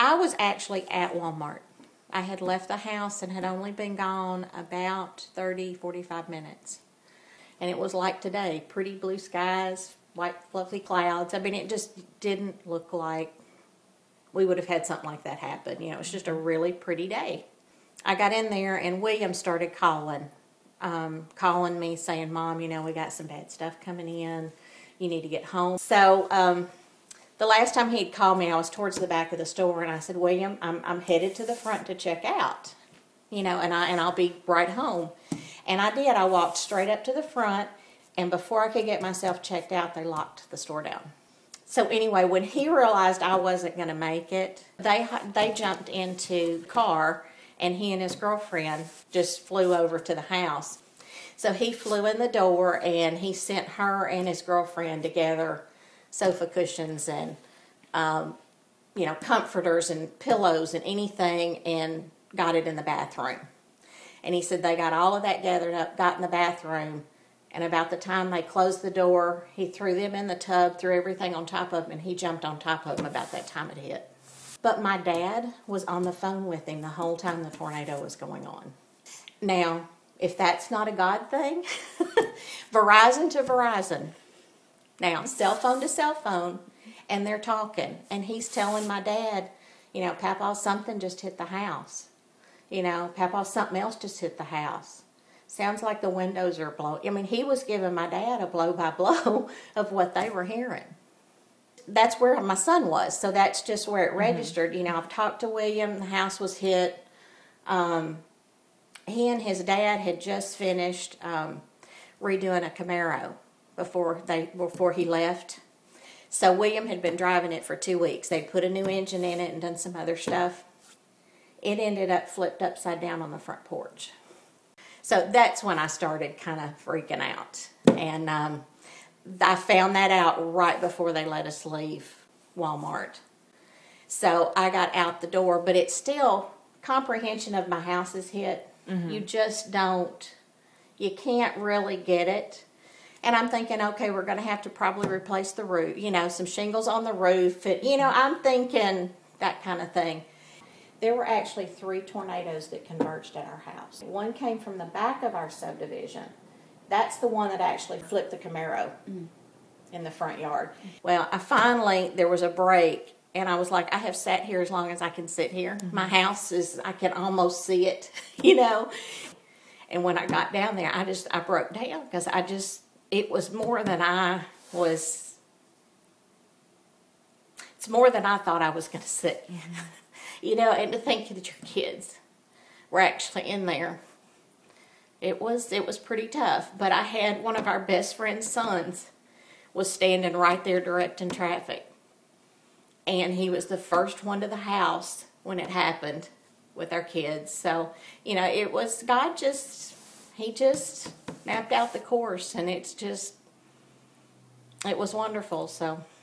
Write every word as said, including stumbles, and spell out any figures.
I was actually at Walmart. I had left the house and had only been gone about thirty, forty-five minutes. And it was like today, pretty blue skies, white fluffy clouds. I mean, it just didn't look like we would have had something like that happen. You know, it was just a really pretty day. I got in there and William started calling, um, calling me saying, Mom, you know, we got some bad stuff coming in. You need to get home. So um, the last time he'd called me, I was towards the back of the store and I said, William, I'm, I'm headed to the front to check out, you know, and, I, and I'll be right home. And I did. I walked straight up to the front, and before I could get myself checked out, they locked the store down. So anyway, when he realized I wasn't going to make it, they they jumped into the car, and he and his girlfriend just flew over to the house. So he flew in the door, and he sent her and his girlfriend together sofa cushions and, um, you know, comforters and pillows and anything, and got it in the bathroom. And he said they got all of that gathered up, got in the bathroom, and about the time they closed the door, he threw them in the tub, threw everything on top of them, and he jumped on top of them about that time it hit. But my dad was on the phone with him the whole time the tornado was going on. Now, if that's not a God thing, Verizon to Verizon. Now, cell phone to cell phone, and they're talking. And he's telling my dad, you know, Papa, something just hit the house. You know, Papa, something else just hit the house. Sounds like the windows are blowing. I mean, he was giving my dad a blow-by-blow of what they were hearing. That's where my son was, so that's just where it registered. Mm-hmm. You know, I've talked to William. The house was hit. Um, he and his dad had just finished um, redoing a Camaro before they before he left. So William had been driving it for two weeks. They'd put a new engine in it and done some other stuff. It ended up flipped upside down on the front porch. So that's when I started kind of freaking out. And um, I found that out right before they let us leave Walmart. So I got out the door, but it's still, comprehension of my house is hit. Mm-hmm. You just don't, you can't really get it. And I'm thinking, okay, we're going to have to probably replace the roof, you know, some shingles on the roof. You know, I'm thinking that kind of thing. There were actually three tornadoes that converged at our house. One came from the back of our subdivision. That's the one that actually flipped the Camaro mm. in the front yard. Well, I finally, there was a break, and I was like, I have sat here as long as I can sit here. Mm-hmm. My house is, I can almost see it, you know. And when I got down there, I just, I broke down because I just, it was more than I was, it's more than I thought I was going to see. Mm-hmm. You know, and to think that your kids were actually in there. It was it was pretty tough. But I had one of our best friend's sons was standing right there directing traffic. And he was the first one to the house when it happened with our kids. So, you know, it was, God just, he just mapped out the course. And it's just, it was wonderful, so...